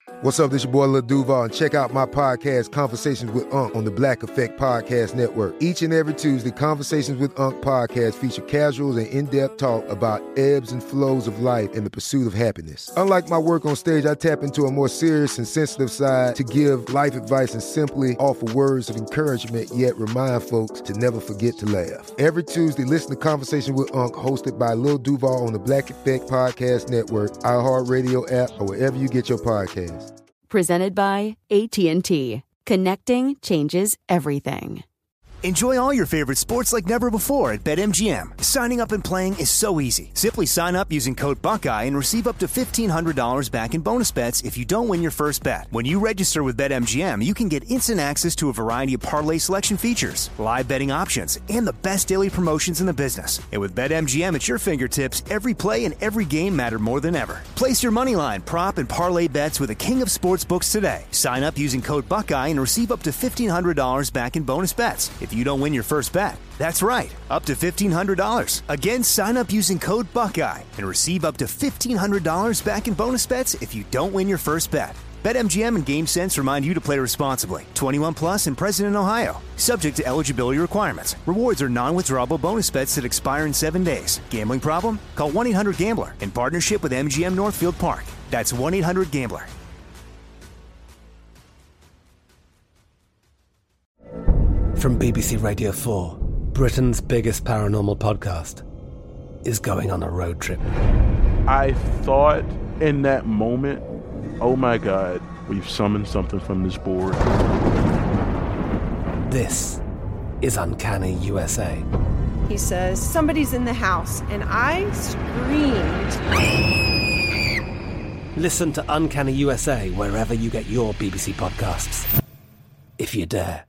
What's up, this your boy Lil Duval, and check out my podcast, Conversations with Unc, on the Black Effect Podcast Network. Each and every Tuesday, Conversations with Unc podcast feature casuals and in-depth talk about ebbs and flows of life and the pursuit of happiness. Unlike my work on stage, I tap into a more serious and sensitive side to give life advice and simply offer words of encouragement, yet remind folks to never forget to laugh. Every Tuesday, listen to Conversations with Unc, hosted by Lil Duval on the Black Effect Podcast Network, iHeartRadio app, or wherever you get your podcasts. Presented by AT&T. Connecting changes everything. Enjoy all your favorite sports like never before at BetMGM. Signing up and playing is so easy. Simply sign up using code Buckeye and receive up to $1,500 back in bonus bets if you don't win your first bet. When you register with BetMGM, you can get instant access to a variety of parlay selection features, live betting options, and the best daily promotions in the business. And with BetMGM at your fingertips, every play and every game matter more than ever. Place your moneyline, prop, and parlay bets with the king of sportsbooks today. Sign up using code Buckeye and receive up to $1,500 back in bonus bets if you don't win your first bet. That's right, up to $1,500. Again, sign up using code Buckeye and receive up to $1,500 back in bonus bets if you don't win your first bet. BetMGM and GameSense remind you to play responsibly. 21 plus and present in Ohio. Subject to eligibility requirements. Rewards are non-withdrawable bonus bets that expire in 7 days. Gambling problem? Call 1-800-GAMBLER in partnership with MGM Northfield Park. That's 1-800-GAMBLER. From BBC Radio 4, Britain's biggest paranormal podcast is going on a road trip. I thought in that moment, oh my God, we've summoned something from this board. This is Uncanny USA. He says, somebody's in the house, and I screamed. Listen to Uncanny USA wherever you get your BBC podcasts, if you dare.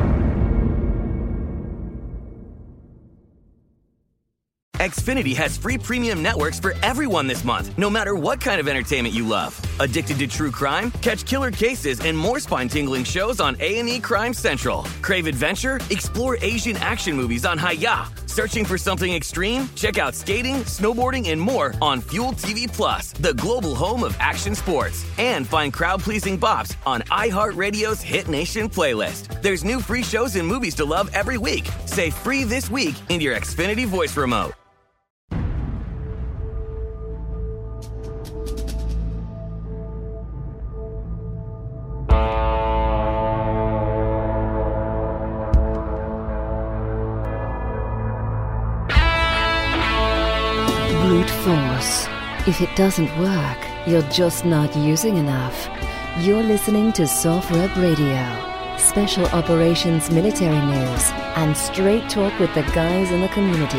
Xfinity has free premium networks for everyone this month, no matter what kind of entertainment you love. Addicted to true crime? Catch killer cases and more spine-tingling shows on A&E Crime Central. Crave adventure? Explore Asian action movies on Hi-YAH. Searching for something extreme? Check out skating, snowboarding, and more on Fuel TV Plus, the global home of action sports. And find crowd-pleasing bops on iHeartRadio's Hit Nation playlist. There's new free shows and movies to love every week. Say free this week in your Xfinity voice remote. Force. If it doesn't work, you're just not using enough. You're listening to Soft Rep Radio. Special Operations Military News and straight talk with the guys in the community.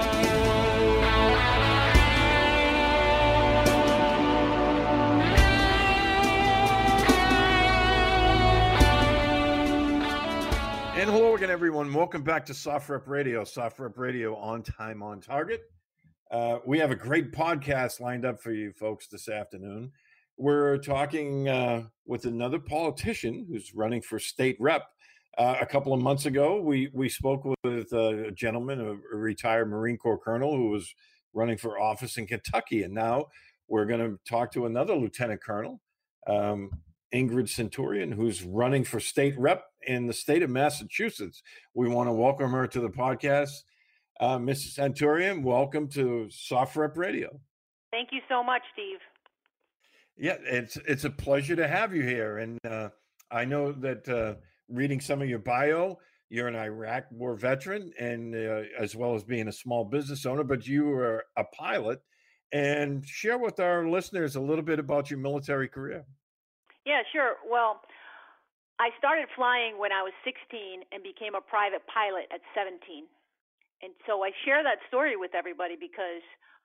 And hello again, everyone. Welcome back to Soft Rep Radio. Soft Rep Radio, on time, on target. We have a great podcast lined up for you folks this afternoon. We're talking with another politician who's running for state rep. A couple of months ago, we spoke with a gentleman, a retired Marine Corps colonel who was running for office in Kentucky. And now we're going to talk to another lieutenant colonel, Ingrid Centurion, who's running for state rep in the state of Massachusetts. We want to welcome her to the podcast. Mrs. Centurion, welcome to Soft Rep Radio. Thank you so much, Steve. Yeah, it's a pleasure to have you here. And I know that reading some of your bio, you're an Iraq War veteran, and as well as being a small business owner, but you were a pilot. And share with our listeners a little bit about your military career. Yeah, sure. Well, I started flying when I was 16 and became a private pilot at 17. And so I share that story with everybody because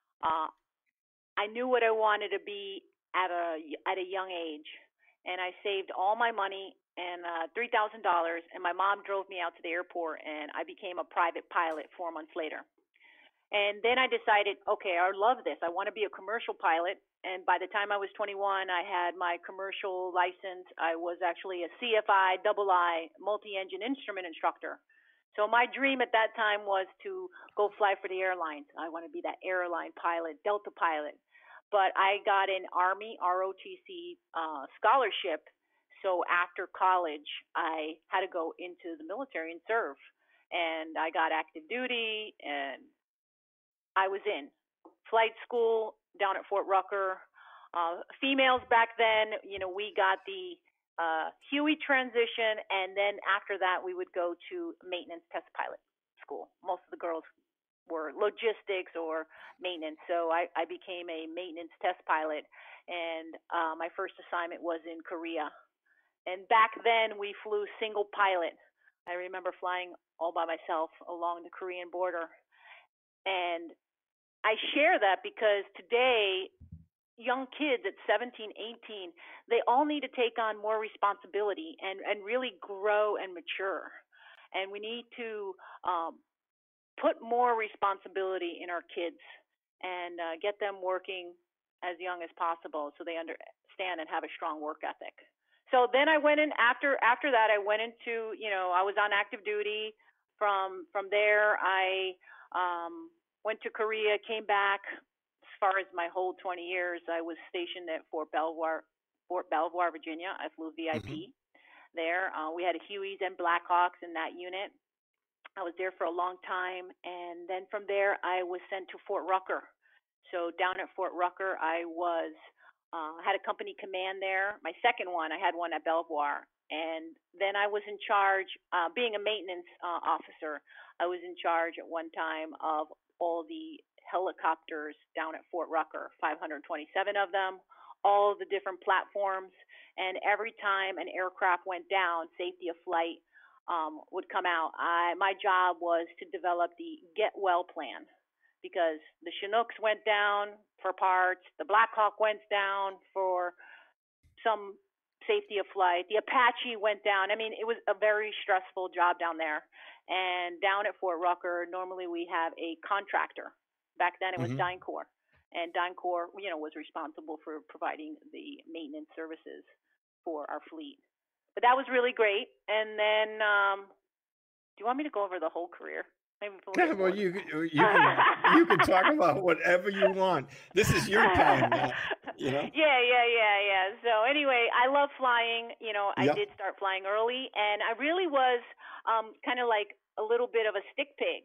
I knew what I wanted to be at a young age, and I saved all my money and $3,000. And my mom drove me out to the airport, and I became a private pilot 4 months later. And then I decided, okay, I love this. I want to be a commercial pilot. And by the time I was 21, I had my commercial license. I was actually a CFI, II, multi-engine instrument instructor. So my dream at that time was to go fly for the airlines. I want to be that airline pilot, Delta pilot. but I got an Army ROTC scholarship. So after college, I had to go into the military and serve. And I got active duty, and I was in flight school down at Fort Rucker. Females back then, we got the Huey transition, and then after that, we would go to maintenance test pilot school. Most of the girls were logistics or maintenance, so I became a maintenance test pilot, and my first assignment was in Korea. And back then, we flew single pilot. I remember flying all by myself along the Korean border. And I share that because today, young kids at 17, 18, they all need to take on more responsibility and really grow and mature. And we need to put more responsibility in our kids and get them working as young as possible so they understand and have a strong work ethic. So then I went in after that. I went into, I was on active duty. From there, I went to Korea, came back. As far as my whole 20 years, I was stationed at Fort Belvoir, Virginia. I flew VIP there. We had Hueys and Blackhawks in that unit. I was there for a long time, and then from there, I was sent to Fort Rucker. So down at Fort Rucker, I was had a company command there. My second one, I had one at Belvoir. And then I was in charge, being a maintenance officer, I was in charge at one time of all the helicopters down at Fort Rucker, 527 of them, all the different platforms. And every time an aircraft went down, safety of flight would come out. My job was to develop the get well plan, because the Chinooks went down for parts, the Black Hawk went down for some safety of flight, the Apache went down. I mean, it was a very stressful job down there. And down at Fort Rucker, normally we have a contractor. Back then it was DynCorp. And DynCorp, was responsible for providing the maintenance services for our fleet. But that was really great. And then, do you want me to go over the whole career? Yeah, well, you can talk about whatever you want. This is your time now, Yeah. So anyway, I love flying. I did start flying early, and I really was kind of like a little bit of a stick pig.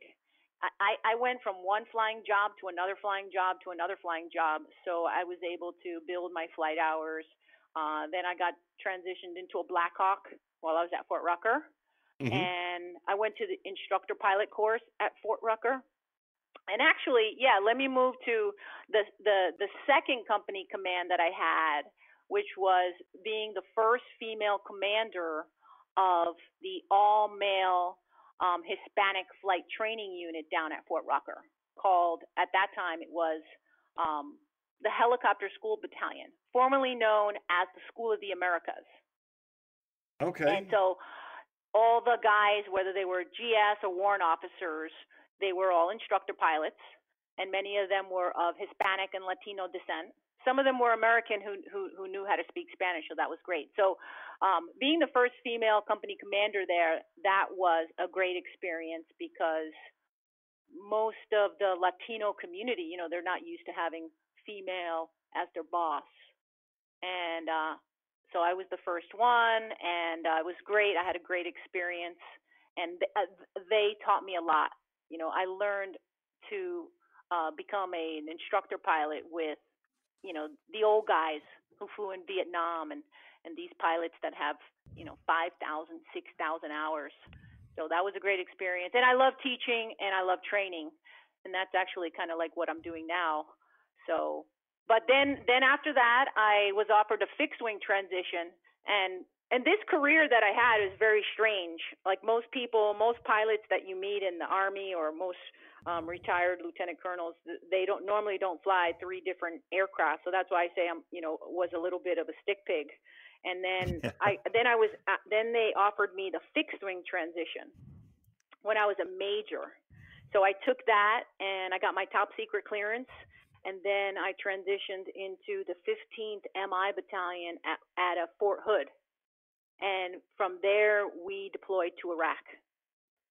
I went from one flying job to another flying job to another flying job, so I was able to build my flight hours. Then I got transitioned into a Black Hawk while I was at Fort Rucker. And I went to the instructor pilot course at Fort Rucker. And actually, let me move to the second company command that I had, which was being the first female commander of the all-male Hispanic flight training unit down at Fort Rucker, called, at that time, it was the Helicopter School Battalion, formerly known as the School of the Americas. Okay. And so all the guys, whether they were GS or warrant officers, they were all instructor pilots, and many of them were of Hispanic and Latino descent. Some of them were American who knew how to speak Spanish, so that was great. So being the first female company commander there, that was a great experience, because most of the Latino community, they're not used to having female as their boss. And so I was the first one, and it was great. I had a great experience, and they taught me a lot. I learned to become an instructor pilot with, the old guys who flew in Vietnam, and these pilots that have, 5,000, 6,000 hours. So that was a great experience. And I love teaching, and I love training, and that's actually kind of like what I'm doing now. So. But then after that, I was offered a fixed wing transition, and this career that I had is very strange. Like most pilots that you meet in the Army, or most retired lieutenant colonels, they normally don't fly 3 different aircraft. So that's why I say I'm, was a little bit of a stick pig. And then then they offered me the fixed wing transition when I was a major. So I took that, and I got my top secret clearance. And then I transitioned into the 15th MI Battalion at a Fort Hood. And from there, we deployed to Iraq.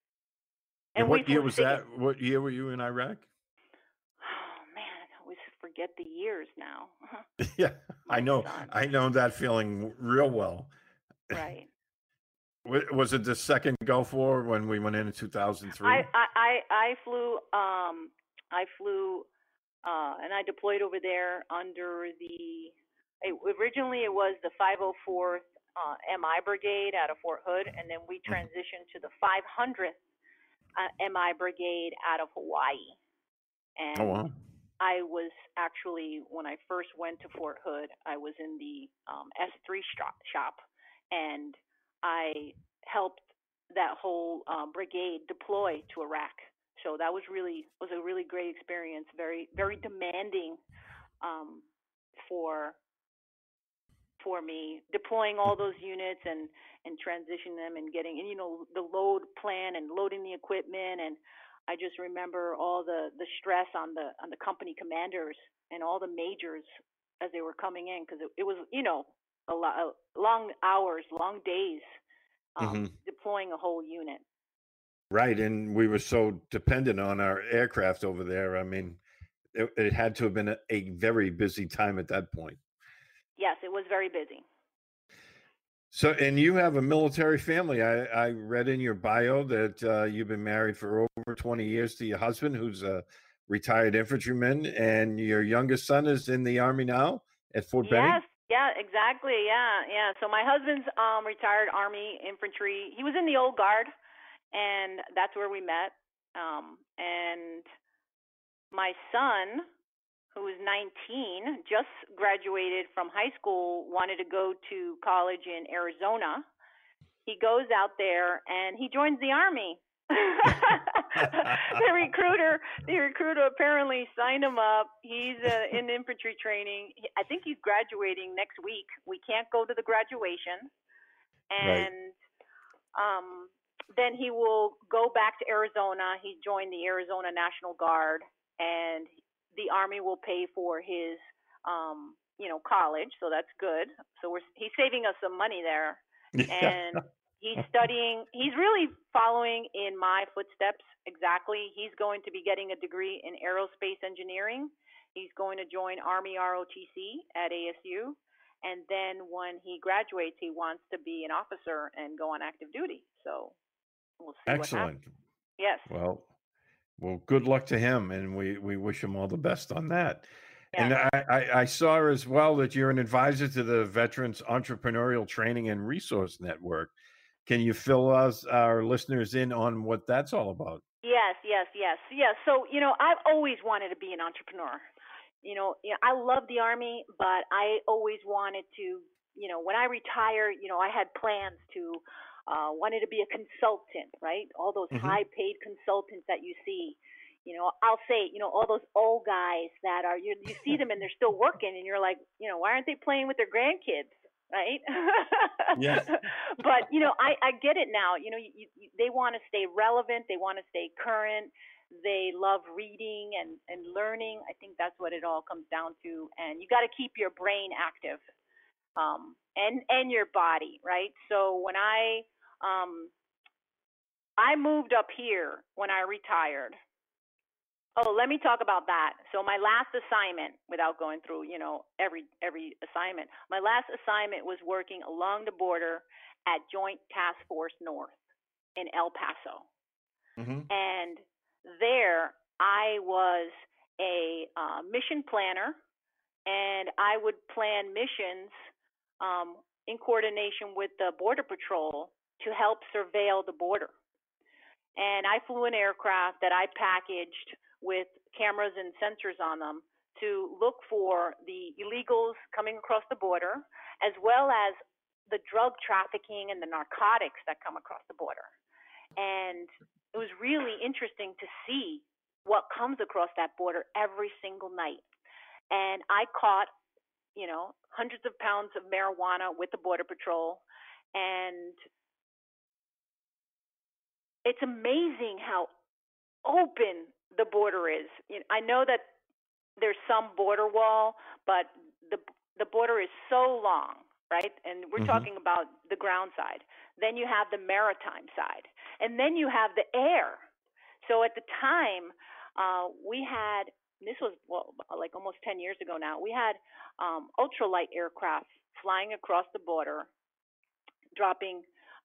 And what year was that? What year were you in Iraq? Oh, man, I always forget the years now. Yeah, My son. I know that feeling real well. Right. Was it the second Gulf War when we went in 2003? I flew and I deployed over there under originally it was the 504th MI Brigade out of Fort Hood, and then we transitioned to the 500th MI Brigade out of Hawaii. And oh, wow. I was actually, when I first went to Fort Hood, I was in the S3 shop, and I helped that whole brigade deploy to Iraq. So that was a really great experience. Very, very demanding for me, deploying all those units and transitioning them and getting, and the load plan and loading the equipment. And I just remember all the stress on the company commanders and all the majors as they were coming in, because it was a lot long hours, long days, deploying a whole unit. Right, and we were so dependent on our aircraft over there. I mean, it had to have been a very busy time at that point. Yes, it was very busy. So, and you have a military family. I read in your bio that you've been married for over 20 years to your husband, who's a retired infantryman, and your youngest son is in the Army now at Fort Benning? Yes, yeah, exactly, yeah. So my husband's retired Army infantry. He was in the old guard, and that's where we met. And my son, who was 19, just graduated from high school, wanted to go to college in Arizona. He goes out there and he joins the Army. The recruiter apparently signed him up. He's in infantry training. I think he's graduating next week. We can't go to the graduation. And then he will go back to Arizona. He joined the Arizona National Guard, and the Army will pay for his, college. So that's good. So he's saving us some money there. And he's studying. He's really following in my footsteps. Exactly. He's going to be getting a degree in aerospace engineering. He's going to join Army ROTC at ASU. And then when he graduates, he wants to be an officer and go on active duty. So we'll see. Excellent. What happens. Yes. Well, good luck to him, and we wish him all the best on that. Yeah. And I saw as well that you're an advisor to the Veterans Entrepreneurial Training and Resource Network. Can you fill our listeners in on what that's all about? Yes. So, I've always wanted to be an entrepreneur. I love the Army, but I always wanted to, when I retire, I had plans to, wanted to be a consultant, right? All those high paid consultants that you see, I'll say, all those old guys that are, you see them and they're still working, and you're like, why aren't they playing with their grandkids? Right. Yes. But, I get it now. They want to stay relevant. They want to stay current. They love reading and learning. I think that's what it all comes down to. And you got to keep your brain active, and your body, right? So when I moved up here when I retired. Oh, let me talk about that. So my last assignment, without going through, every assignment, my last assignment was working along the border at Joint Task Force North in El Paso. And there I was a mission planner, and I would plan missions in coordination with the Border Patrol to help surveil the border. And I flew an aircraft that I packaged with cameras and sensors on them to look for the illegals coming across the border, as well as the drug trafficking and the narcotics that come across the border. And it was really interesting to see what comes across that border every single night. And I caught, hundreds of pounds of marijuana with the Border Patrol. And it's amazing how open the border is. I know that there's some border wall, but the border is so long, right? And we're talking about the ground side. Then you have the maritime side, and then you have the air. So at the time, we had this was like almost 10 years ago now. We had ultralight aircraft flying across the border, dropping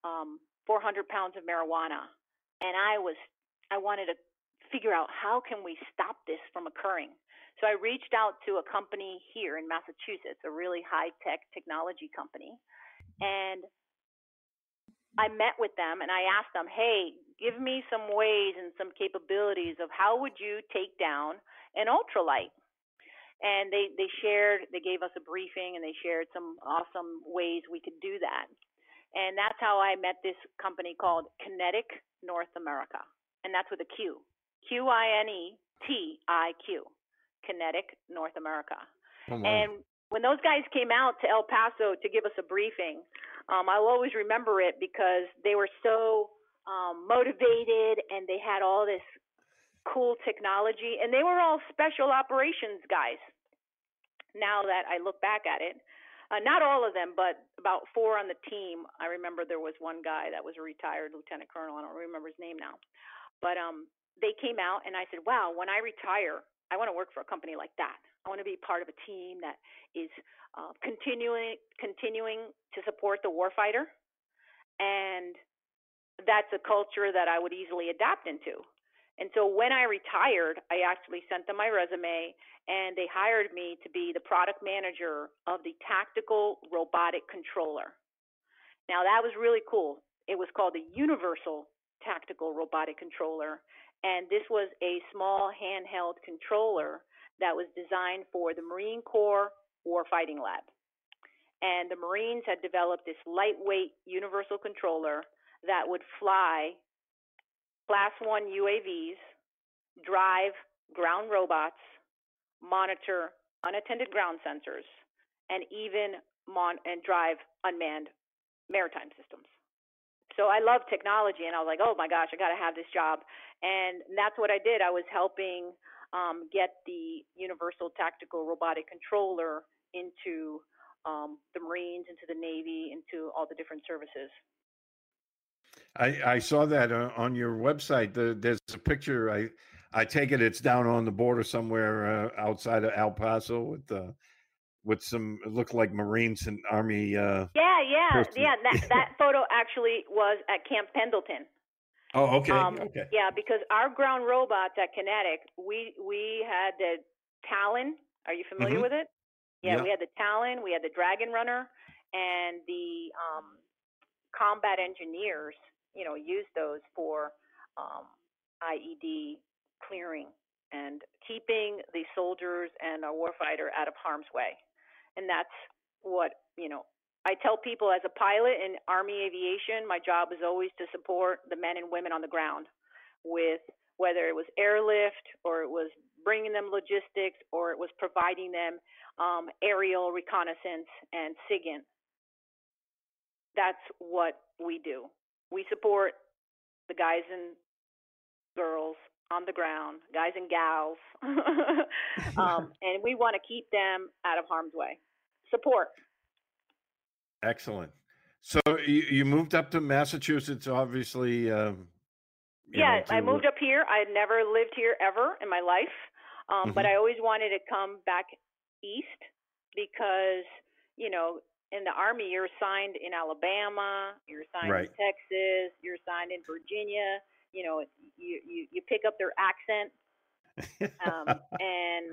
400 pounds of marijuana, and I wanted to figure out how can we stop this from occurring. So I reached out to a company here in Massachusetts, a really high-tech technology company, and I met with them and I asked them, hey, give me some ways and some capabilities of how would you take down an ultralight? And they gave us a briefing and they shared some awesome ways we could do that. And that's how I met this company called Kinetic North America. And that's with a Q. Q-I-N-E-T-I-Q. Kinetic North America. Oh, wow. And when those guys came out to El Paso to give us a briefing, I'll always remember it because they were so motivated and they had all this cool technology, and they were all special operations guys. Now that I look back at it, not all of them, but about 4 on the team. I remember there was one guy that was a retired lieutenant colonel. I don't remember his name now. But they came out, and I said, wow, when I retire, I want to work for a company like that. I want to be part of a team that is continuing to support the warfighter. And that's a culture that I would easily adapt into. And so when I retired, I actually sent them my resume, and they hired me to be the product manager of the tactical robotic controller. Now, that was really cool. It was called the Universal Tactical Robotic Controller, and this was a small handheld controller that was designed for the Marine Corps Warfighting Lab. And the Marines had developed this lightweight universal controller that would fly Class 1 UAVs, drive ground robots, monitor unattended ground sensors, and even drive unmanned maritime systems. So I love technology, and I was like, oh my gosh, I got to have this job. And that's what I did. I was helping get the Universal Tactical Robotic Controller into the Marines, into the Navy, into all the different services. I saw that on your website. There's a picture. I take it's down on the border somewhere outside of El Paso with some, it looked like Marines and Army. Yeah. That photo actually was at Camp Pendleton. Oh, okay. Okay. Yeah, because our ground robots at Kinetic, we had the Talon. Are you familiar with it? Yeah, we had the Talon, we had the Dragon Runner, and the combat engineers, used those for IED clearing and keeping the soldiers and our warfighter out of harm's way. And that's what, I tell people as a pilot in Army aviation, my job is always to support the men and women on the ground with whether it was airlift or it was bringing them logistics or it was providing them aerial reconnaissance and SIGINT. That's what we do. We support the guys and girls on the ground, guys and gals, and we want to keep them out of harm's way. Support. Excellent. So you moved up to Massachusetts, obviously. Yeah, I moved up here. I had never lived here ever in my life, but I always wanted to come back east because, in the Army, you're assigned in Alabama, you're assigned in Texas, you're assigned in Virginia. You pick up their accent, and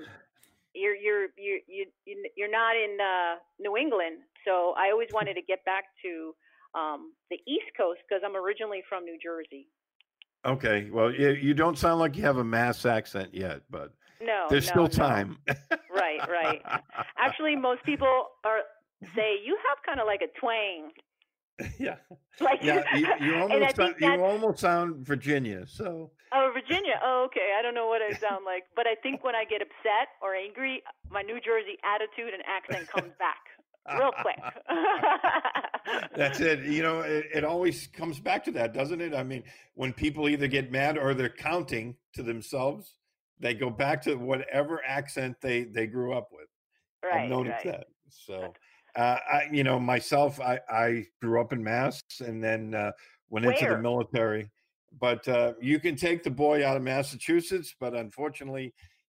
you're not in New England. So I always wanted to get back to the East Coast because I'm originally from New Jersey. Okay, well, you don't sound like you have a Mass accent yet, but there's still time. Right. Actually, most people say you have kind of like a twang. Yeah. Like, you almost sound Virginia. So. Oh, Virginia. Oh, okay. I don't know what I sound like, but I think when I get upset or angry, my New Jersey attitude and accent comes back real quick. That's it. It always comes back to that, doesn't it? I mean, when people either get mad or they're counting to themselves, they go back to whatever accent they grew up with. Right. I've noticed that. So. Myself, I grew up in Mass and then went into the military. But you can take the boy out of Massachusetts, but unfortunately,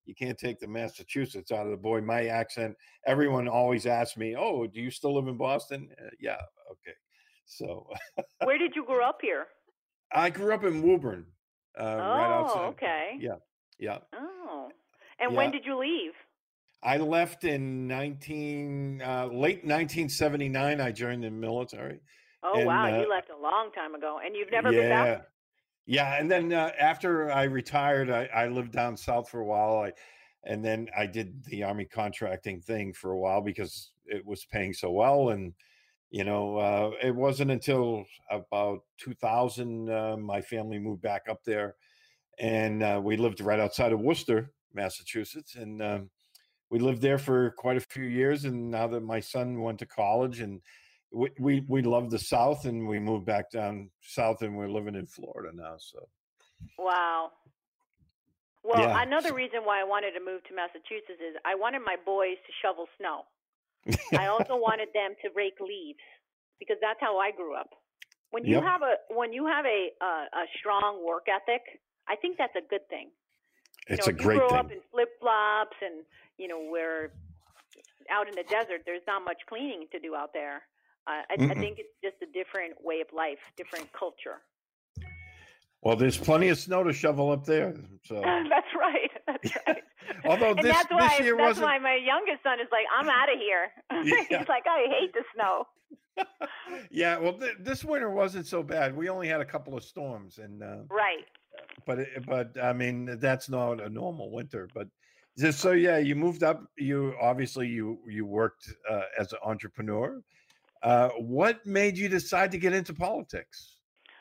you can't take the Massachusetts out of the boy. My accent, everyone always asks me, "Oh, do you still live in Boston?" Yeah, okay. So, where did you grow up here? I grew up in Woburn, right outside. Oh, okay. Yeah. Oh, and Yeah. when did you leave? I left in late 1979. I joined the military. Oh, And, wow, you left a long time ago, and you've never been back? Yeah, and then after I retired, I lived down south for a while. And then I did the Army contracting thing for a while because it was paying so well. And it wasn't until about 2000 my family moved back up there, and we lived right outside of Worcester, Massachusetts, and we lived there for quite a few years. And now that my son went to college, and we love the South, and we moved back down south, and we're living in Florida now. So, wow. Well, Yeah. another reason why I wanted to move to Massachusetts is I wanted my boys to shovel snow. I also wanted them to rake leaves because that's how I grew up. When you Yep. have a strong work ethic, I think that's a good thing. It's you a know, if great you grow thing. up in flip flops and we're out in the desert, there's not much cleaning to do out there. I think it's just a different way of life, different culture. Well, there's plenty of snow to shovel up there. So, That's right. That's right. although And this year that's wasn't. why my youngest son is like, I'm out of here. Yeah. He's like, I hate the snow. Yeah, well, this winter wasn't so bad. We only had a couple of storms, and Right. but I mean that's not a normal winter. But just so yeah, you moved up. You obviously you worked as an entrepreneur. What made you decide to get into politics?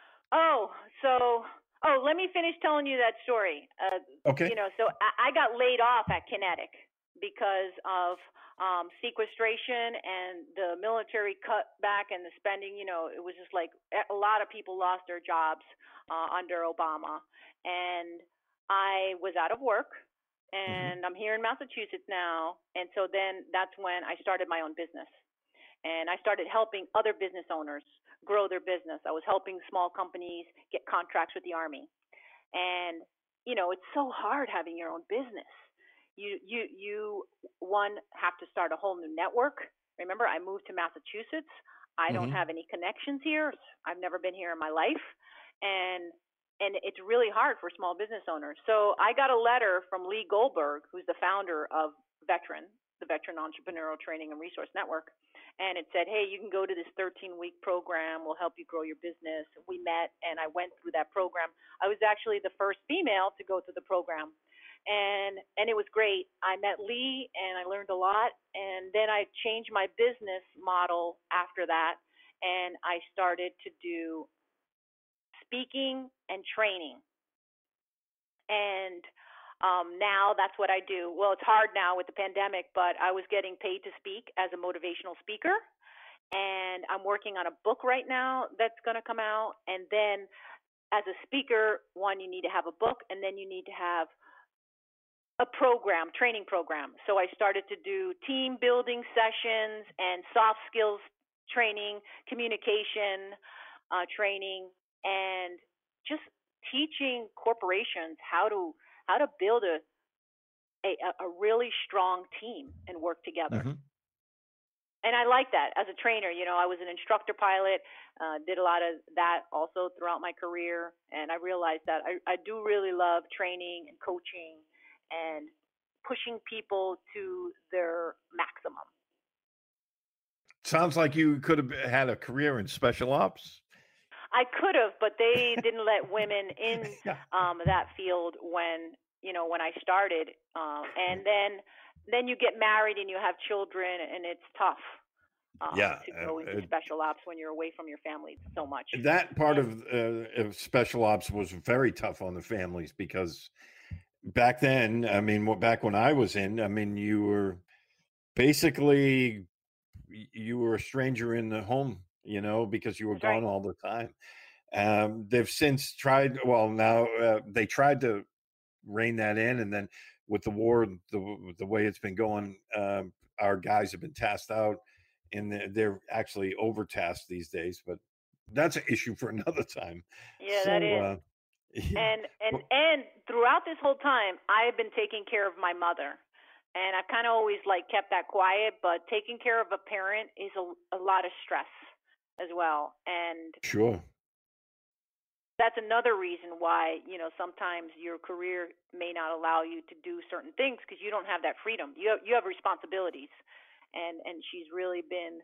Let me finish telling you that story. Okay. So I got laid off at Kinetic because of sequestration and the military cutback and the spending. It was just like a lot of people lost their jobs under Obama. And I was out of work, and I'm here in Massachusetts now. And so then that's when I started my own business. And I started helping other business owners grow their business. I was helping small companies get contracts with the Army. And, it's so hard having your own business. You have to start a whole new network. Remember, I moved to Massachusetts. I don't have any connections here. I've never been here in my life. And it's really hard for small business owners. So I got a letter from Lee Goldberg, who's the founder of Veteran, the Veteran Entrepreneurial Training and Resource Network. And it said, hey, you can go to this 13-week program. We'll help you grow your business. We met, and I went through that program. I was actually the first female to go through the program. And it was great. I met Lee, and I learned a lot. And then I changed my business model after that, and I started to do speaking and training. And now that's what I do. Well, it's hard now with the pandemic, but I was getting paid to speak as a motivational speaker. And I'm working on a book right now that's going to come out. And then as a speaker, you need to have a book, and then you need to have a training program. So I started to do team building sessions and soft skills training, communication training, and just teaching corporations how to build a really strong team and work together. And I like that as a trainer. I was an instructor pilot, did a lot of that also throughout my career. And I realized that I do really love training and coaching and pushing people to their maximum. Sounds like you could have had a career in special ops. I could have, but they didn't let women in that field when I started. And then you get married and you have children, and it's tough to go into special ops when you're away from your family so much. That part of special ops was very tough on the families because back then, back when I was in, you were basically a stranger in the home, because you were gone all the time. They've since tried. Well, now they tried to rein that in, and then with the war, the way it's been going, our guys have been tasked out, and they're actually overtasked these days. But that's an issue for another time. Yeah, that is. And throughout this whole time, I've been taking care of my mother, and I've kind of always kept that quiet. But taking care of a parent is a lot of stress as well, and Sure. that's another reason why sometimes your career may not allow you to do certain things because you don't have that freedom. You have responsibilities, and she's really been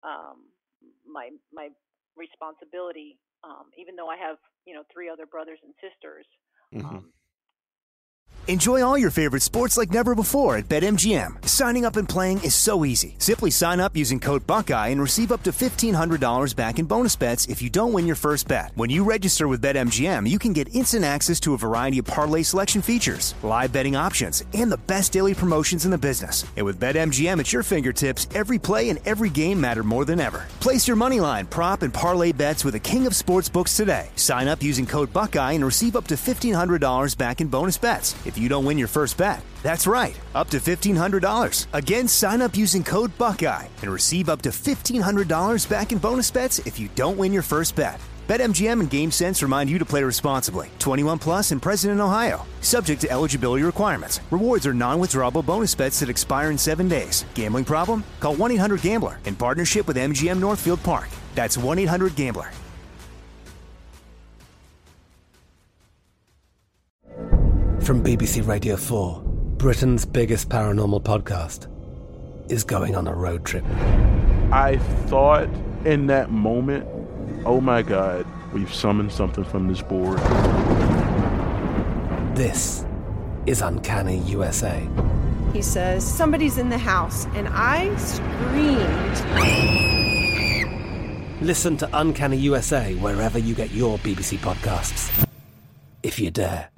my responsibility. Even though I have 3 other brothers and sisters. Mm-hmm. Enjoy all your favorite sports like never before at BetMGM. Signing up and playing is so easy. Simply sign up using code Buckeye and receive up to $1,500 back in bonus bets if you don't win your first bet. When you register with BetMGM, you can get instant access to a variety of parlay selection features, live betting options, and the best daily promotions in the business. And with BetMGM at your fingertips, every play and every game matter more than ever. Place your moneyline, prop, and parlay bets with the king of sportsbooks today. Sign up using code Buckeye and receive up to $1,500 back in bonus bets if you don't win your first bet. That's right, up to $1,500. Again, sign up using code Buckeye and receive up to $1,500 back in bonus bets if you don't win your first bet. BetMGM and GameSense remind you to play responsibly. 21 plus and present in Ohio. Subject to eligibility requirements. Rewards are non-withdrawable bonus bets that expire in 7 days. Gambling problem? Call 1-800-GAMBLER in partnership with MGM Northfield Park. That's 1-800-GAMBLER. From BBC Radio 4, Britain's biggest paranormal podcast is going on a road trip. I thought in that moment, oh my God, we've summoned something from this board. This is Uncanny USA. He says, somebody's in the house, and I screamed. Listen to Uncanny USA wherever you get your BBC podcasts, if you dare.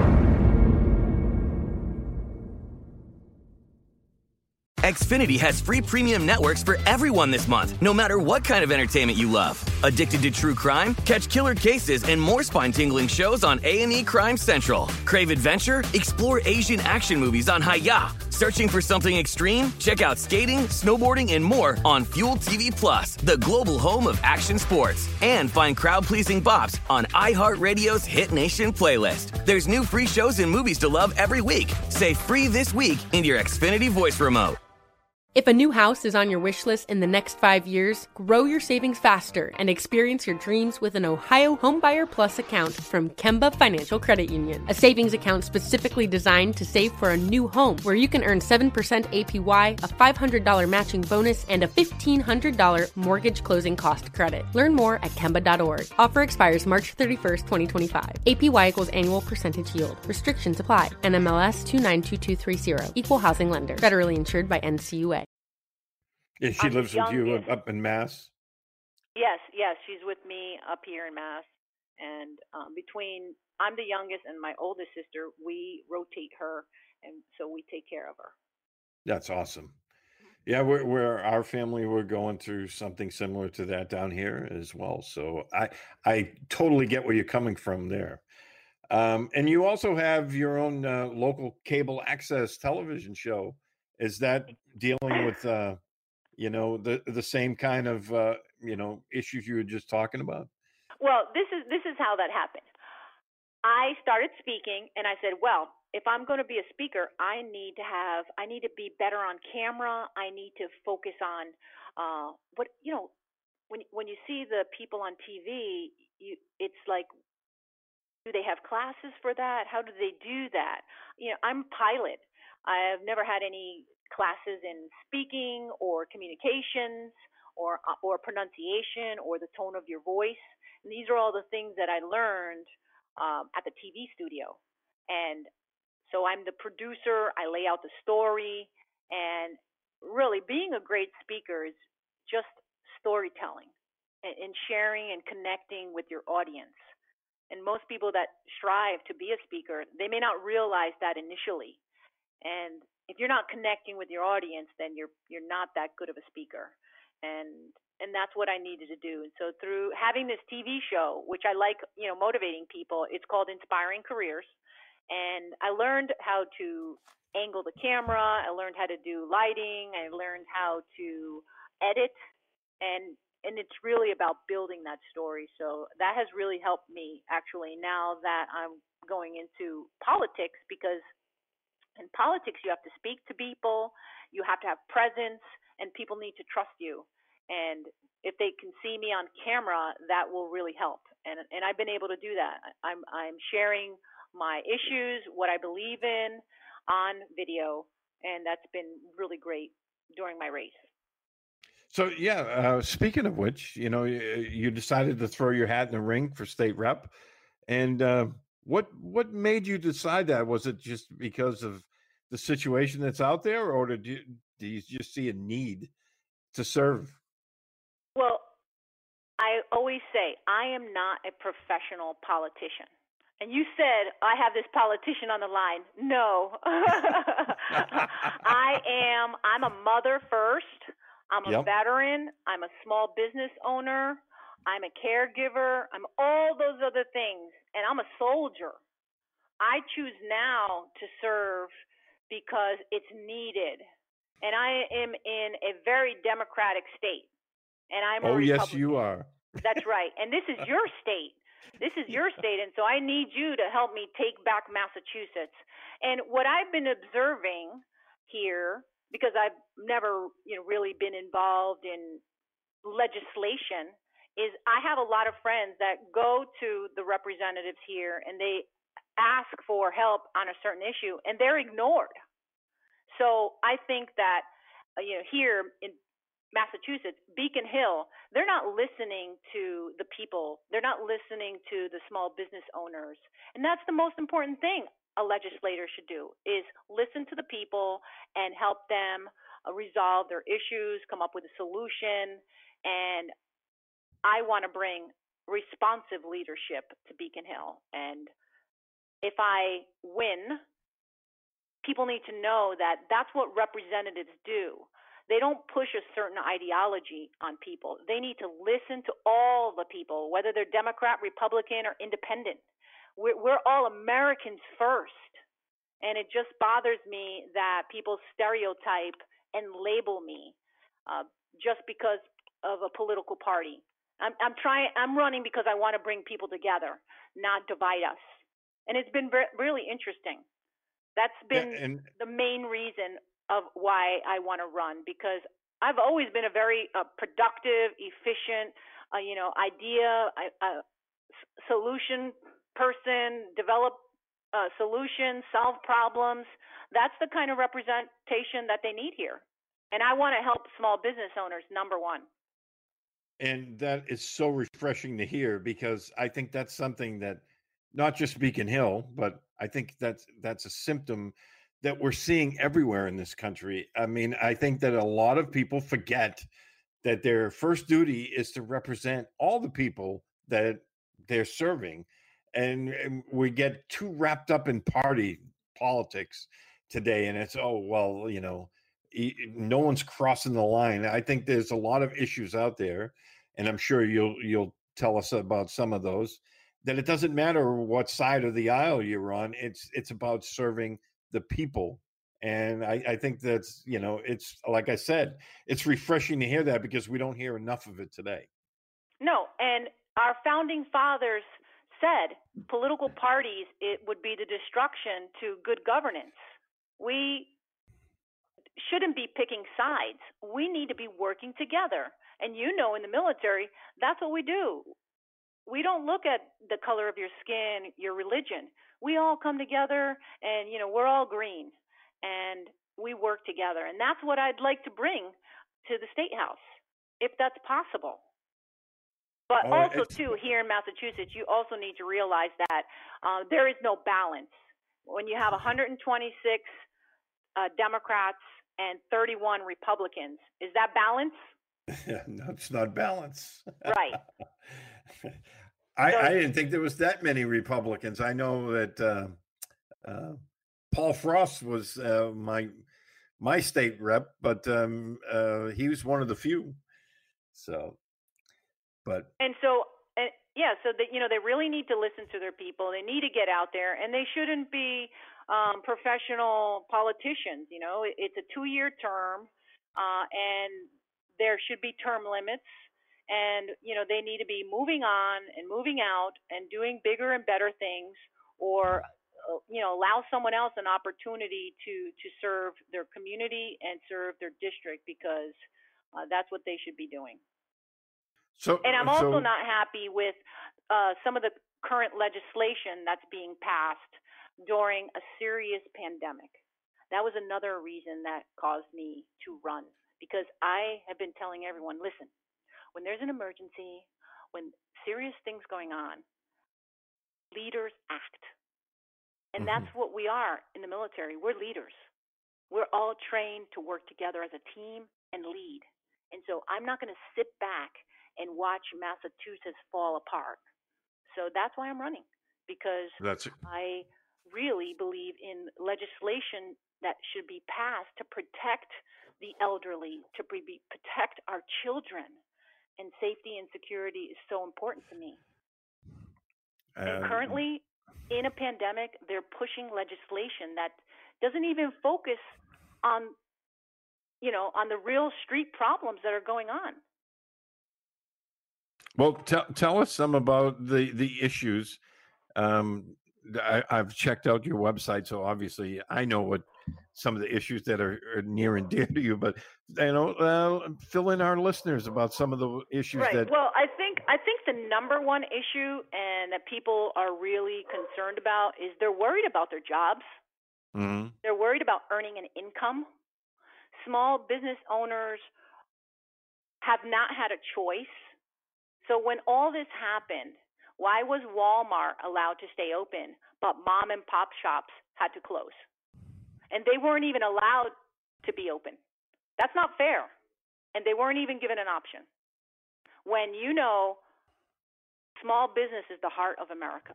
Xfinity has free premium networks for everyone this month, no matter what kind of entertainment you love. Addicted to true crime? Catch killer cases and more spine-tingling shows on A&E Crime Central. Crave adventure? Explore Asian action movies on Hi-YAH. Searching for something extreme? Check out skating, snowboarding, and more on Fuel TV Plus, the global home of action sports. And find crowd-pleasing bops on iHeartRadio's Hit Nation playlist. There's new free shows and movies to love every week. Say free this week in your Xfinity voice remote. If a new house is on your wish list in the next 5 years, grow your savings faster and experience your dreams with an Ohio Homebuyer Plus account from Kemba Financial Credit Union. A savings account specifically designed to save for a new home, where you can earn 7% APY, a $500 matching bonus, and a $1,500 mortgage closing cost credit. Learn more at Kemba.org. Offer expires March 31st, 2025. APY equals annual percentage yield. Restrictions apply. NMLS 292230. Equal housing lender. Federally insured by NCUA. Yeah, she lives with you up in Mass? Yes, she's with me up here in Mass. And I'm the youngest and my oldest sister, we rotate her, and so we take care of her. That's awesome. Yeah, we're our family, we're going through something similar to that down here as well. So I totally get where you're coming from there. And you also have your own local cable access television show. Is that dealing with the same kind of issues you were just talking about? Well, this is how that happened. I started speaking, and I said, well, if I'm going to be a speaker, I need to be better on camera. I need to focus on when you see the people on TV, it's like, do they have classes for that? How do they do that? I'm a pilot. I've never had any classes in speaking or communications or pronunciation or the tone of your voice. And these are all the things that I learned at the TV studio. And so I'm the producer. I lay out the story. And really, being a great speaker is just storytelling and sharing and connecting with your audience. And most people that strive to be a speaker, they may not realize that initially. And if you're not connecting with your audience, then you're not that good of a speaker. And that's what I needed to do. And so through having this TV show, which I like, motivating people, it's called Inspiring Careers. And I learned how to angle the camera. I learned how to do lighting. I learned how to edit. And and it's really about building that story. So that has really helped me actually now that I'm going into politics, because in politics you have to speak to people, you have to have presence, and people need to trust you. And if they can see me on camera, that will really help. And I've been able to do that. I'm sharing my issues, what I believe in, on video, and that's been really great during my race. So yeah, speaking of which, you decided to throw your hat in the ring for state rep, and what made you decide that? Was it just because of the situation that's out there, or do you just see a need to serve? Well, I always say I am not a professional politician. And you said I have this politician on the line. No. I'm a mother first. I'm a veteran. I'm a small business owner. I'm a caregiver. I'm all those other things. And I'm a soldier. I choose now to serve because it's needed. And I am in a very democratic state. And I'm a Republican. Yes, you are. That's right. And this is your state. This is your state. And so I need you to help me take back Massachusetts. And what I've been observing here, because I've never really been involved in legislation, is I have a lot of friends that go to the representatives here and they ask for help on a certain issue and they're ignored. So I think that here in Massachusetts, Beacon Hill, they're not listening to the people. They're not listening to the small business owners. And that's the most important thing a legislator should do, is listen to the people and help them resolve their issues, come up with a solution. And I want to bring responsive leadership to Beacon Hill. And if I win, people need to know that that's what representatives do. They don't push a certain ideology on people. They need to listen to all the people, whether they're Democrat, Republican, or independent. We're all Americans first. And it just bothers me that people stereotype and label me just because of a political party. I'm running because I want to bring people together, not divide us. And it's been really interesting. That's been the main reason of why I want to run, because I've always been a very productive, efficient, solution person, develop solutions, solve problems. That's the kind of representation that they need here. And I want to help small business owners, number one. And that is so refreshing to hear, because I think that's something that not just Beacon Hill, but I think that's a symptom that we're seeing everywhere in this country. I mean, I think that a lot of people forget that their first duty is to represent all the people that they're serving. And we get too wrapped up in party politics today. And it's, no one's crossing the line. I think there's a lot of issues out there, and I'm sure you'll tell us about some of those, that it doesn't matter what side of the aisle you're on. It's about serving the people. And I think that's, it's like I said, it's refreshing to hear that, because we don't hear enough of it today. No. And our founding fathers said political parties, it would be the destruction to good governance. We shouldn't be picking sides. We need to be working together. And in the military, that's what we do. We don't look at the color of your skin, your religion. We all come together and, we're all green and we work together. And that's what I'd like to bring to the State House, if that's possible. But also, too, here in Massachusetts, you also need to realize that there is no balance. When you have 126 Democrats and 31 Republicans, is that balance? No, it's not balance. Right. I didn't think there was that many Republicans. I know that Paul Frost was my state rep, but he was one of the few. So, but so they really need to listen to their people. They need to get out there, and they shouldn't be professional politicians. It's a 2-year term, and there should be term limits. and they need to be moving on and moving out and doing bigger and better things, or allow someone else an opportunity to serve their community and serve their district, because that's what they should be doing. And I'm also not happy with some of the current legislation that's being passed during a serious pandemic. That was another reason that caused me to run, because I have been telling everyone, listen, when there's an emergency, when serious things going on, leaders act. And that's what we are in the military. We're leaders. We're all trained to work together as a team and lead. And so I'm not going to sit back and watch Massachusetts fall apart. So that's why I'm running, because I really believe in legislation that should be passed to protect the elderly, to protect our children. And safety and security is so important to me. And currently, in a pandemic, they're pushing legislation that doesn't even focus on, on the real street problems that are going on. Well, tell us some about the issues. I've checked out your website, so obviously I know what some of the issues that are near and dear to you. But fill in our listeners about some of the issues that. Well, I think the number one issue and that people are really concerned about is they're worried about their jobs. Mm-hmm. They're worried about earning an income. Small business owners have not had a choice. So when all this happened, why was Walmart allowed to stay open, but mom and pop shops had to close? And they weren't even allowed to be open. That's not fair. And they weren't even given an option. When small business is the heart of America.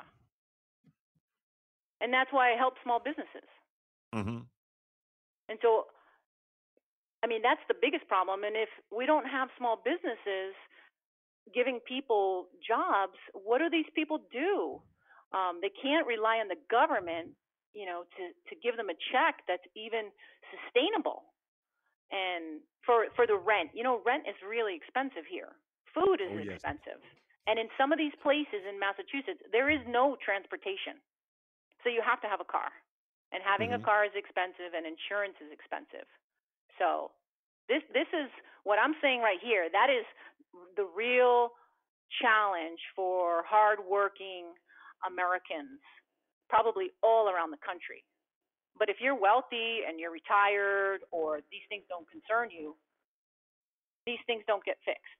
And that's why I help small businesses. Mm-hmm. And so, that's the biggest problem. And if we don't have small businesses giving people jobs, what do these people do? They can't rely on the government, to give them a check that's even sustainable. And for the rent, rent is really expensive here. Food is expensive. And in some of these places in Massachusetts, there is no transportation. So you have to have a car. And having a car is expensive, and insurance is expensive. So this is what I'm saying right here. That is the real challenge for hardworking Americans, probably all around the country. But if you're wealthy and you're retired, or these things don't concern you, these things don't get fixed.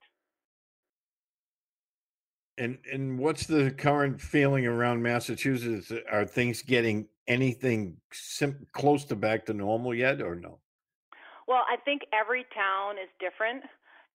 And what's the current feeling around Massachusetts? Are things getting anything close to back to normal yet, or no? Well, I think every town is different.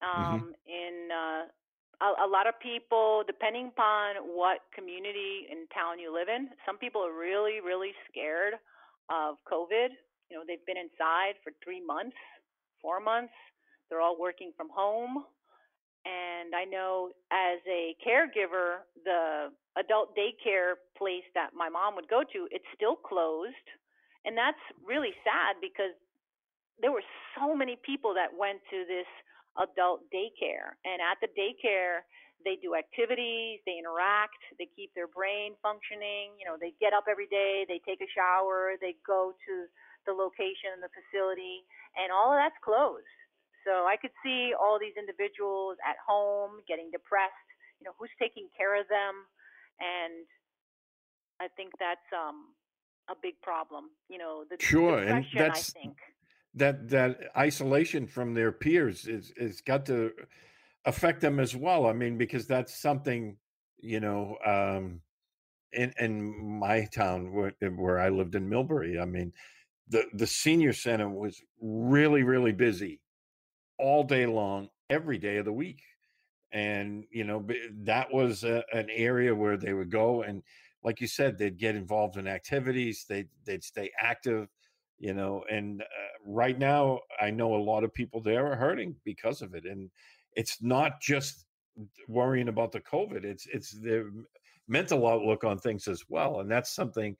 In a lot of people, depending upon what community and town you live in, some people are really, really scared of COVID. They've been inside for 3 months, 4 months. They're all working from home. And I know as a caregiver, the adult daycare place that my mom would go to, it's still closed. And that's really sad, because there were so many people that went to this adult daycare. And at the daycare, they do activities, they interact, they keep their brain functioning. They get up every day, they take a shower, they go to the location, the facility, and all of that's closed. So I could see all these individuals at home getting depressed. Who's taking care of them? And I think that's a big problem. The and that's I think. That isolation from their peers is got to affect them as well. Because that's something, in my town where I lived in Millbury, the senior center was really, really busy all day long, every day of the week. And, that was an area where they would go. And like you said, they'd get involved in activities. They'd stay active, and right now I know a lot of people there are hurting because of it. And it's not just worrying about the COVID, it's their mental outlook on things as well. And that's something,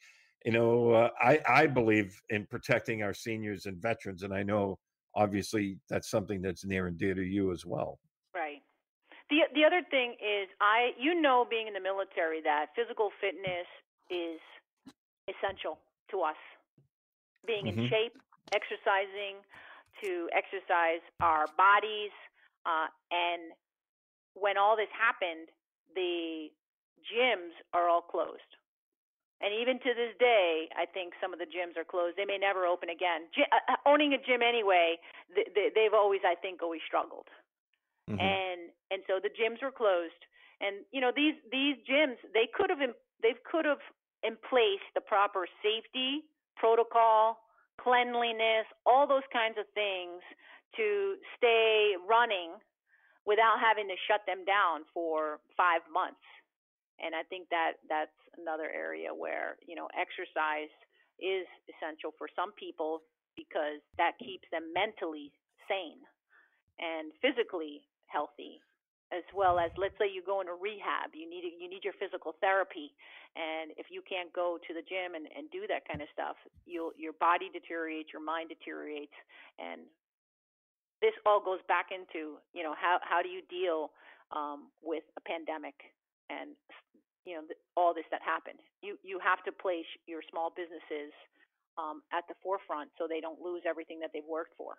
I believe in protecting our seniors and veterans. And I know obviously that's something that's near and dear to you as well. Right. The other thing is, being in the military, that physical fitness is essential to us. Being in shape, exercising, to exercise our bodies, and when all this happened, the gyms are all closed. And even to this day, I think some of the gyms are closed. They may never open again. Owning a gym anyway, they've always struggled. And so the gyms were closed. And these gyms, they could have in place the proper safety protocol, cleanliness, all those kinds of things to stay running without having to shut them down for 5 months. And I think that's another area where, exercise is essential for some people because that keeps them mentally sane and physically healthy, as well as, let's say you go into rehab, you need your physical therapy. And if you can't go to the gym and do that kind of stuff, your body deteriorates, your mind deteriorates. And this all goes back into, how do you deal with a pandemic and all this that happened. You have to place your small businesses at the forefront so they don't lose everything that they've worked for.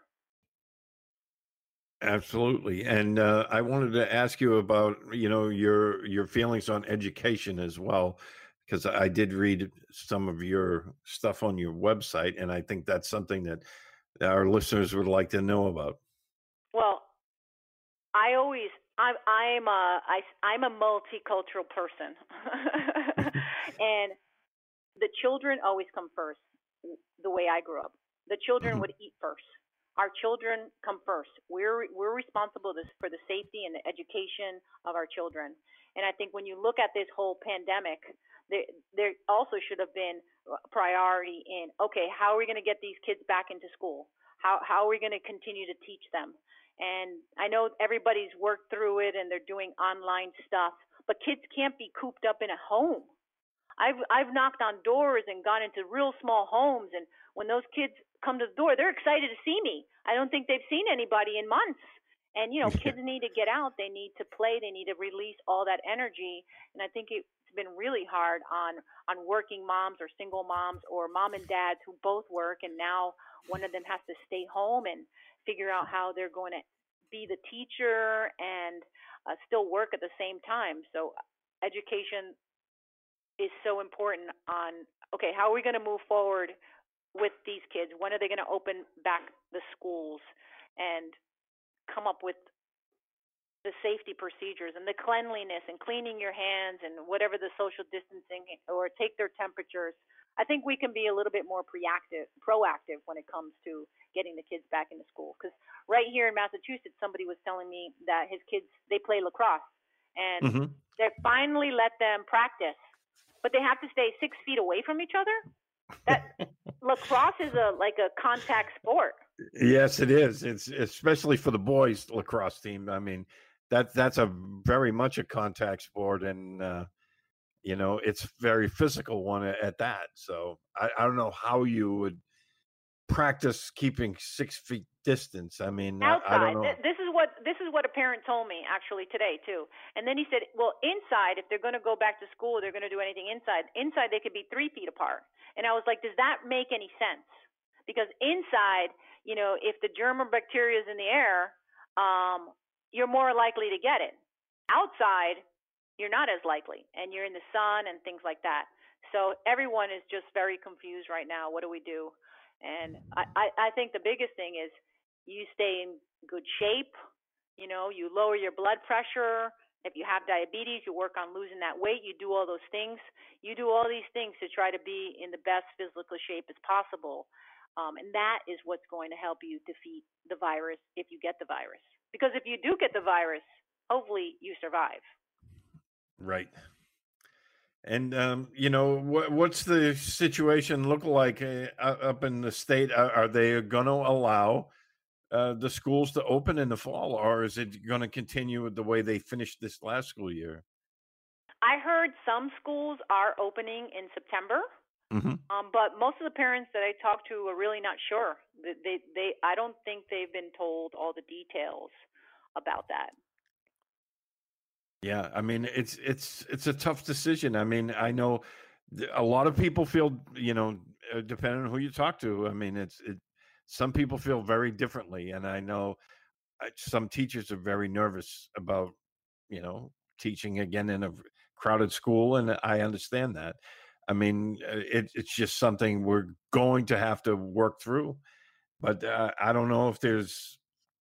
Absolutely. And I wanted to ask you about, your feelings on education as well, because I did read some of your stuff on your website, and I think that's something that our listeners would like to know about. Well, I'm a multicultural person, and the children always come first. The way I grew up, the children would eat first. Our children come first. We're responsible for the safety and the education of our children. And I think when you look at this whole pandemic, there also should have been priority in, okay, how are we going to get these kids back into school? How are we going to continue to teach them? And I know everybody's worked through it and they're doing online stuff, but kids can't be cooped up in a home. I've knocked on doors and gone into real small homes, and when those kids come to the door, they're excited to see me. I don't think they've seen anybody in months. And kids need to get out. They need to play. They need to release all that energy. And I think it's been really hard on working moms or single moms or mom and dads who both work, and now one of them has to stay home and figure out how they're going to be the teacher and still work at the same time. So education is so important on, okay, how are we going to move forward with these kids? When are they going to open back the schools and come up with the safety procedures and the cleanliness and cleaning your hands and whatever the social distancing, or take their temperatures? I think we can be a little bit more proactive when it comes to getting the kids back into school. Because right here in Massachusetts, somebody was telling me that his kids, they play lacrosse, and they finally let them practice, but they have to stay 6 feet away from each other. That lacrosse is like a contact sport. Yes, it is. It's especially for the boys lacrosse team. I mean, that's a very much a contact sport, and it's very physical one at that. So I don't know how you would practice keeping 6 feet distance. I mean, outside. I don't know. This is what a parent told me actually today too. And then he said, well, inside, if they're going to go back to school, they're going to do anything inside. Inside, they could be 3 feet apart. And I was like, does that make any sense? Because inside, if the germ or bacteria is in the air, you're more likely to get it. Outside, you're not as likely, and you're in the sun and things like that. So everyone is just very confused right now. What do we do? And I think the biggest thing is you stay in good shape. You lower your blood pressure. If you have diabetes, you work on losing that weight. You do all those things. You do all these things to try to be in the best physical shape as possible. And that is what's going to help you defeat the virus if you get the virus. Because if you do get the virus, hopefully you survive. Right. And, what's the situation look like up in the state? Are they going to allow the schools to open in the fall, or is it going to continue with the way they finished this last school year? I heard some schools are opening in September, but most of the parents that I talked to are really not sure. I don't think they've been told all the details about that. Yeah, I mean, it's a tough decision. I mean, I know a lot of people feel, depending on who you talk to. I mean, some people feel very differently, and I know some teachers are very nervous about, teaching again in a crowded school, and I understand that. I mean, it's just something we're going to have to work through. But I don't know if there's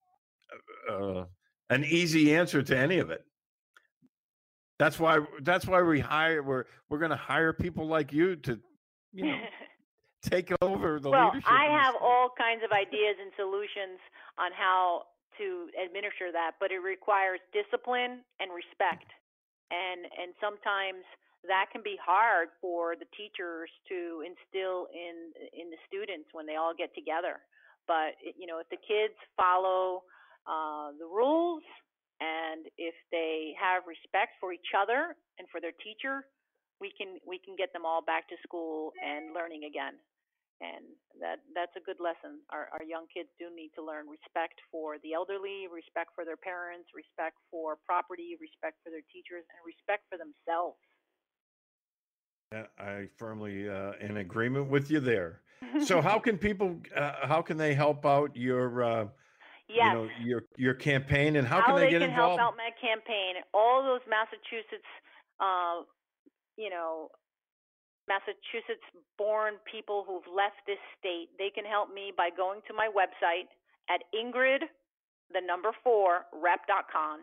an easy answer to any of it. That's why we're going to hire people like you to, take over the leadership. Well, I have all kinds of ideas and solutions on how to administer that, but it requires discipline and respect. And sometimes that can be hard for the teachers to instill in the students when they all get together. But if the kids follow the rules, and if they have respect for each other and for their teacher, we can get them all back to school and learning again. And that's a good lesson. Our young kids do need to learn respect for the elderly, respect for their parents, respect for property, respect for their teachers, and respect for themselves. Yeah, I firmly in agreement with you there. So how can people how can they help out your yes. your campaign, and how can they get involved? How they can help out my campaign? All those Massachusetts Massachusetts-born people who've left this state, they can help me by going to my website at Ingrid4rep.com,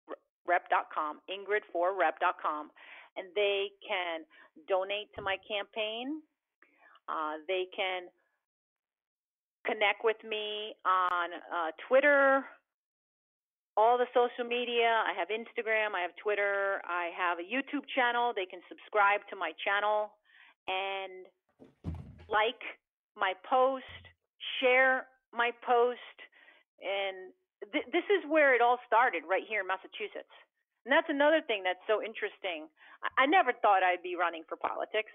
Ingrid4rep.com, and they can donate to my campaign. They can connect with me on Twitter, all the social media. I have Instagram, I have Twitter, I have a YouTube channel. They can subscribe to my channel and like my post, share my post. And this is where it all started, right here in Massachusetts. And that's another thing that's so interesting. I never thought I'd be running for politics,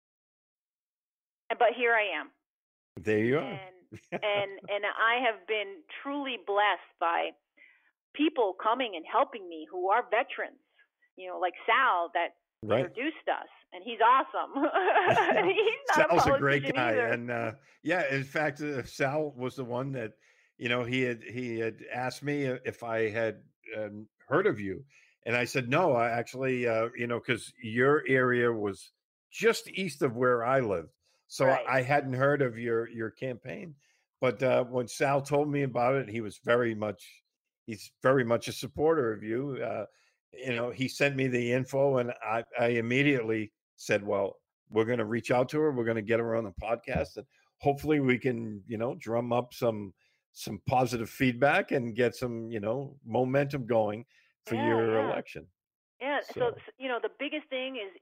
but here I am. There you are. and I have been truly blessed by people coming and helping me who are veterans, like Sal that introduced us, and he's awesome. He's not Sal's a great guy, either. and in fact, Sal was the one that he had asked me if I had heard of you, and I said no. I actually, because your area was just east of where I lived, so I hadn't heard of your campaign. But when Sal told me about it, he's very much a supporter of you. He sent me the info, and I immediately said, well, we're going to reach out to her. We're going to get her on the podcast, and hopefully we can, drum up some positive feedback and get some, momentum going for your election. Yeah. So the biggest thing is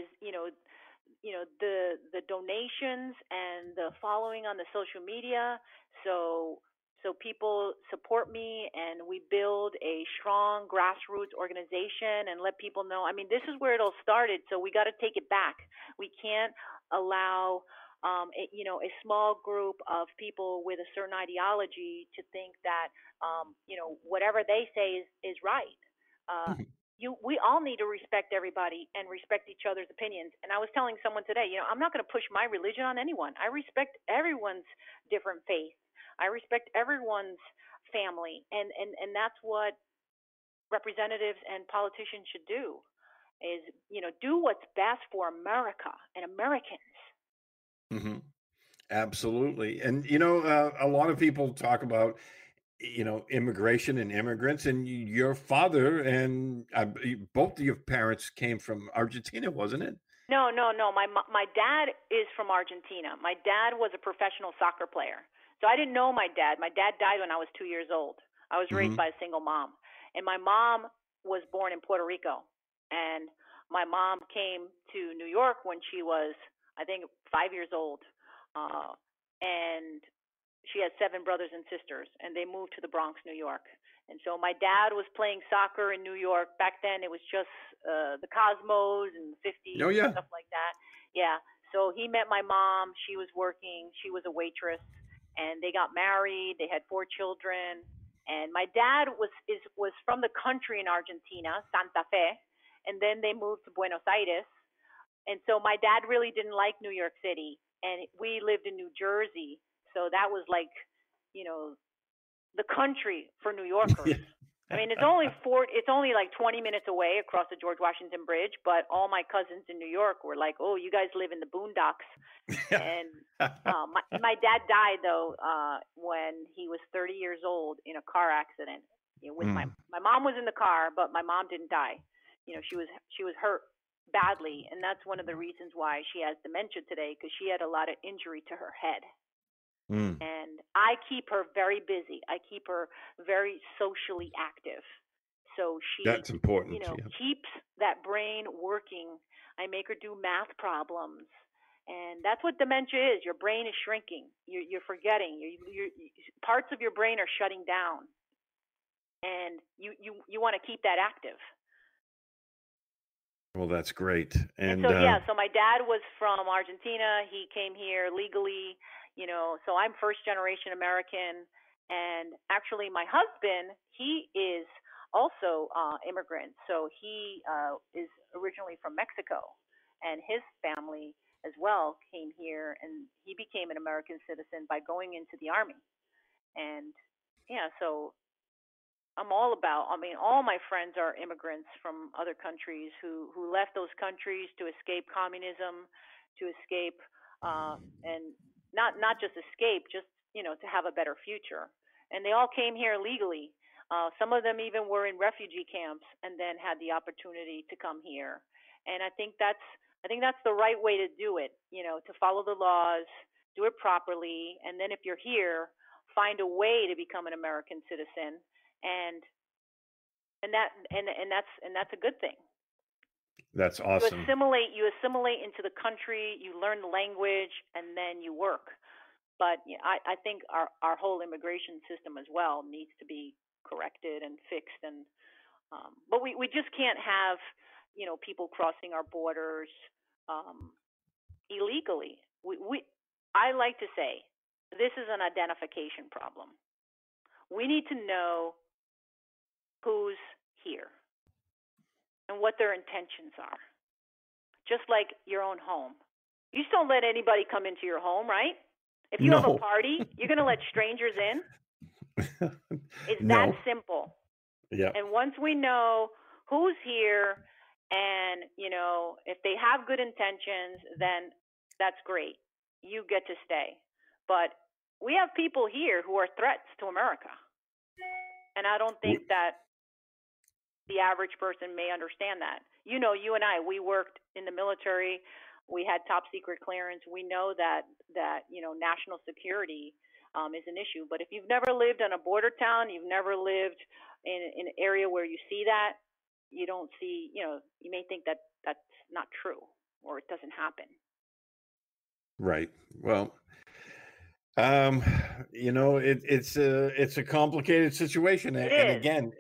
the donations and the following on the social media. So people support me, and we build a strong grassroots organization and let people know. I mean, this is where it all started, so we got to take it back. We can't allow a small group of people with a certain ideology to think that whatever they say is right. We all need to respect everybody and respect each other's opinions. And I was telling someone today, I'm not going to push my religion on anyone. I respect everyone's different faith. I respect everyone's family, and that's what representatives and politicians should do, is do what's best for America and Americans. Mm-hmm. Absolutely. And a lot of people talk about immigration and immigrants, and your father and both of your parents came from Argentina, wasn't it? No. My dad is from Argentina. My dad was a professional soccer player. So I didn't know my dad. My dad died when I was 2 years old. I was raised by a single mom. And my mom was born in Puerto Rico. And my mom came to New York when she was, I think, 5 years old. And she had 7 brothers and sisters, and they moved to the Bronx, New York. And so my dad was playing soccer in New York. Back then, it was just the Cosmos and the 50s and stuff like that. Yeah. So he met my mom. She was working. She was a waitress. And they got married. They had 4 children. And my dad was from the country in Argentina, Santa Fe, and then they moved to Buenos Aires. And so my dad really didn't like New York City, and we lived in New Jersey, so that was like, the country for New Yorkers. I mean, it's only like 20 minutes away across the George Washington Bridge, but all my cousins in New York were like, "Oh, you guys live in the boondocks." And my dad died though when he was 30 years old in a car accident. With my mom was in the car, but my mom didn't die. She was hurt badly, and that's one of the reasons why she has dementia today, because she had a lot of injury to her head. And I keep her very busy. I keep her very socially active. So that's important. Keeps that brain working. I make her do math problems. And that's what dementia is. Your brain is shrinking. You're forgetting. You're parts of your brain are shutting down. And you want to keep that active. Well, that's great. And so my dad was from Argentina. He came here legally. So I'm first generation American, and actually my husband, he is also immigrant. So he is originally from Mexico, and his family as well came here, and he became an American citizen by going into the Army. And so I'm all my friends are immigrants from other countries who left those countries to escape communism, to escape and not just escape, just to have a better future. And they all came here legally. Some of them even were in refugee camps and then had the opportunity to come here. And I think that's the right way to do it. To follow the laws, do it properly, and then if you're here, find a way to become an American citizen, and that's a good thing. That's awesome. You assimilate into the country, you learn the language, and then you work. But I think our whole immigration system as well needs to be corrected and fixed. And but we just can't have people crossing our borders illegally. I like to say this is an identification problem. We need to know who's here and what their intentions are. Just like your own home. You just don't let anybody come into your home, right? If you have a party, you're going to let strangers in? It's that simple. Yeah. And once we know who's here and, if they have good intentions, then that's great. You get to stay. But we have people here who are threats to America. And I don't think that the average person may understand that. You and I, we worked in the military. We had top secret clearance. We know that national security is an issue. But if you've never lived in a border town, you've never lived in an area where you see that, you don't see, you may think that that's not true or it doesn't happen. Right. Well, it's a complicated situation. And again,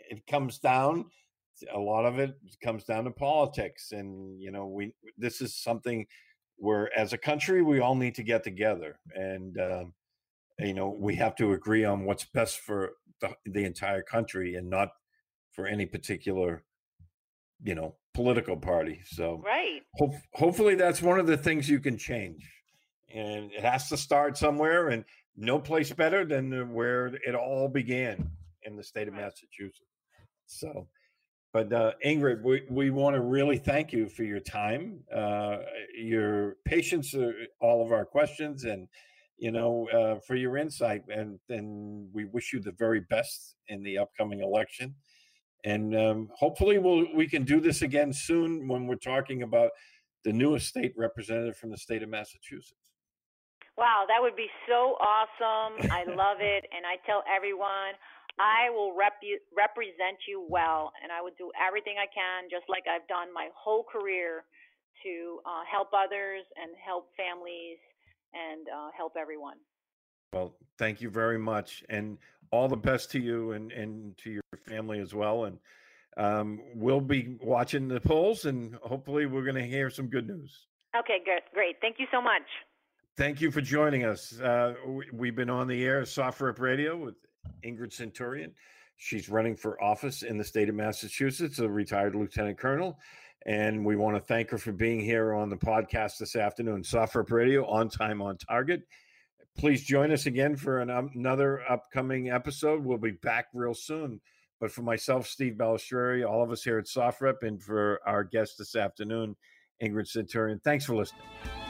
a lot of it comes down to politics. And, this is something where as a country, we all need to get together and, we have to agree on what's best for the entire country and not for any particular, political party. So right. Hopefully that's one of the things you can change. And it has to start somewhere, and no place better than where it all began in the state of Massachusetts. So, but Ingrid, we want to really thank you for your time, your patience, all of our questions, and for your insight. And we wish you the very best in the upcoming election. And hopefully we can do this again soon when we're talking about the newest state representative from the state of Massachusetts. Wow, that would be so awesome. I love it. And I tell everyone, I will represent you well, and I will do everything I can, just like I've done my whole career, to help others and help families and help everyone. Well, thank you very much, and all the best to you and to your family as well. And we'll be watching the polls, and hopefully we're going to hear some good news. Okay, good. Great. Thank you so much. Thank you for joining us. We've been on the air, Soft Rep Radio, with Ingrid Centurion. She's running for office in the state of Massachusetts, a retired lieutenant colonel. And we want to thank her for being here on the podcast this afternoon. Soft Rep Radio, on time, on target. Please join us again for another upcoming episode. We'll be back real soon. But for myself, Steve Balistreri, all of us here at Soft Rep, and for our guest this afternoon, Ingrid Centurion, thanks for listening.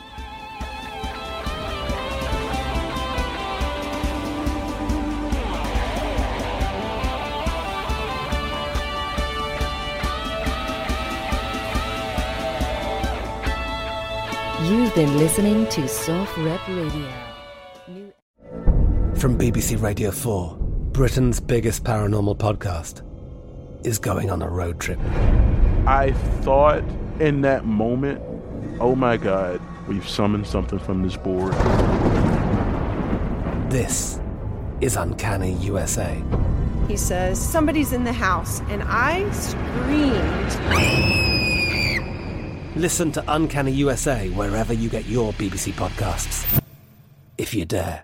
You've been listening to Soft Rep Radio. From BBC Radio 4, Britain's biggest paranormal podcast is going on a road trip. I thought in that moment, oh my God, we've summoned something from this board. This is Uncanny USA. He says, somebody's in the house, and I screamed. Listen to Uncanny USA wherever you get your BBC podcasts, if you dare.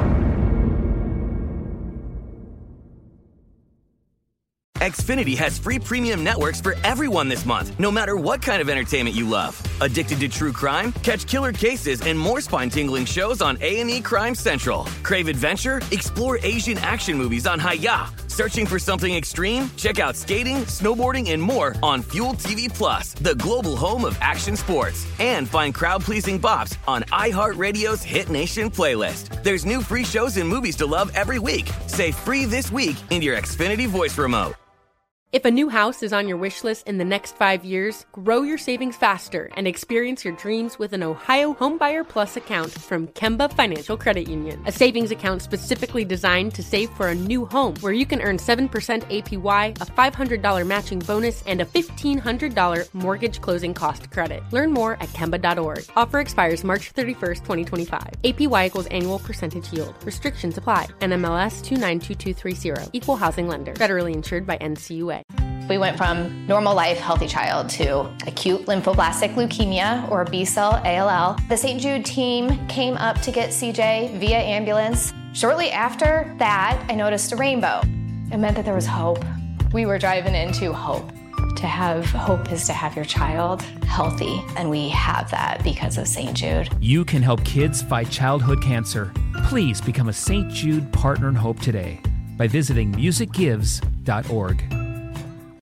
Xfinity has free premium networks for everyone this month, no matter what kind of entertainment you love. Addicted to true crime? Catch killer cases and more spine-tingling shows on A&E Crime Central. Crave adventure? Explore Asian action movies on Hi-YAH. Searching for something extreme? Check out skating, snowboarding, and more on Fuel TV Plus, the global home of action sports. And find crowd-pleasing bops on iHeartRadio's Hit Nation playlist. There's new free shows and movies to love every week. Say free this week in your Xfinity voice remote. If a new house is on your wish list in the next 5 years, grow your savings faster and experience your dreams with an Ohio Homebuyer Plus account from Kemba Financial Credit Union. A savings account specifically designed to save for a new home, where you can earn 7% APY, a $500 matching bonus, and a $1,500 mortgage closing cost credit. Learn more at Kemba.org. Offer expires March 31st, 2025. APY equals annual percentage yield. Restrictions apply. NMLS 292230. Equal housing lender. Federally insured by NCUA. We went from normal life, healthy child to acute lymphoblastic leukemia, or B-cell ALL. The St. Jude team came up to get CJ via ambulance. Shortly after that, I noticed a rainbow. It meant that there was hope. We were driving into hope. To have hope is to have your child healthy, and we have that because of St. Jude. You can help kids fight childhood cancer. Please become a St. Jude Partner in Hope today by visiting musicgives.org.